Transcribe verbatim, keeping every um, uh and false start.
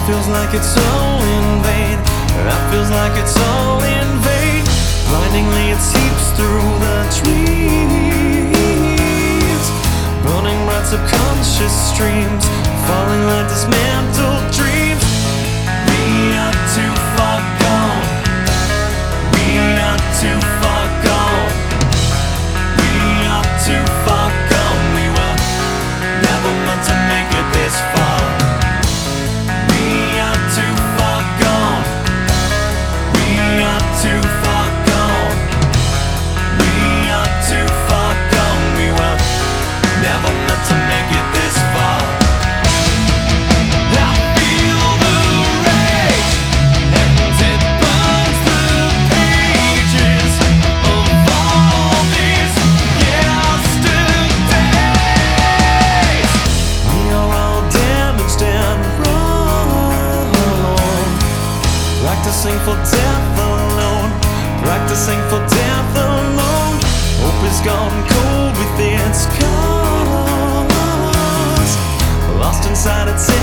feels like it's all in vain. That feels like it's all in vain. Blindingly it seeps through the trees, burning bright subconscious streams, falling like dismantled dreams. We are too far gone. We are too far gone. We are too far gone. We were never meant to make it this far. We are too far gone. We are too far gone. We are too far gone. We were never meant to make it this far. I feel the rage, and it burns the pages of all these yesterdays. We are all damaged and wrong, practicing for death alone, practicing for death alone. Hope is gone cold with its cause, lost inside its